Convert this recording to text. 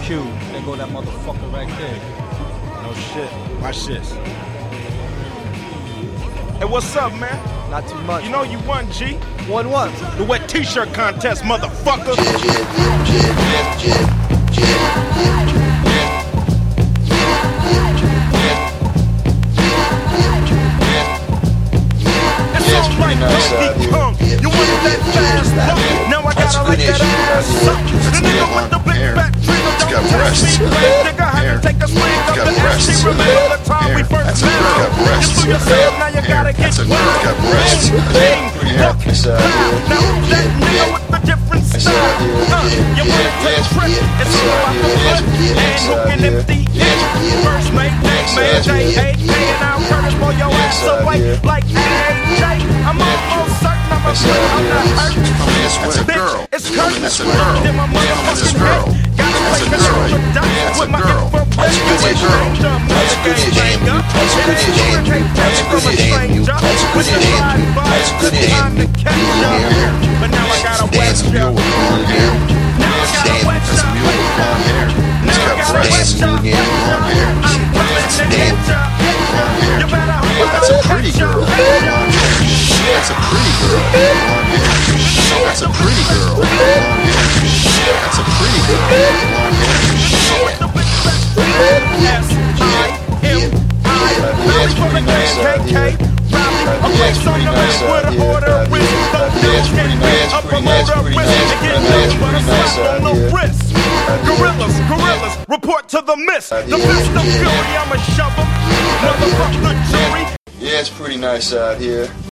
Q. There go that motherfucker right there. No shit. Watch this. Hey, what's up, man? Not too much. You know you won, G. Won what? The wet t-shirt contest, motherfucker. It's alright, Donkey Kong. You wanted that fast pump. Now I gotta like that ass up. The nigga with the big fat trigger don't test me. Nigga had to take a swing up the ass. She remember the time we first met. You threw yourself, now you gotta get wild. Now that nigga with the different style. You wanna take a trip? It's all about the foot and who can empty it. First mate, next man, J.A.K. and I'll Curtis blow your ass away like AJ. I'm almost certain I'm a flip, I'm not hurt. That's a girl. It's Curtis. That's a girl. In my motherfucking head. Gotta play the extra dice with my infrared. That's a good game. That's a good game. That's a good game. That's a good game. That's a good game. That's a good game. But now I gotta wet you. Now I gotta wet you. Now I gotta wet you. I'm coming to get you. You better hope I That's a don't pretty hit you. girl. That's a pretty girl. That's a pretty girl. That's a pretty girl. Rally from the KKK. A place on the map with a order wrist. Don't nose get bit, a promoter wrist. And get no but a slap on the wrist. Gorillas, report to the mist. The fist of fury, I'ma shove 'em. Motherfuck the jury. Yeah, it's pretty nice out here.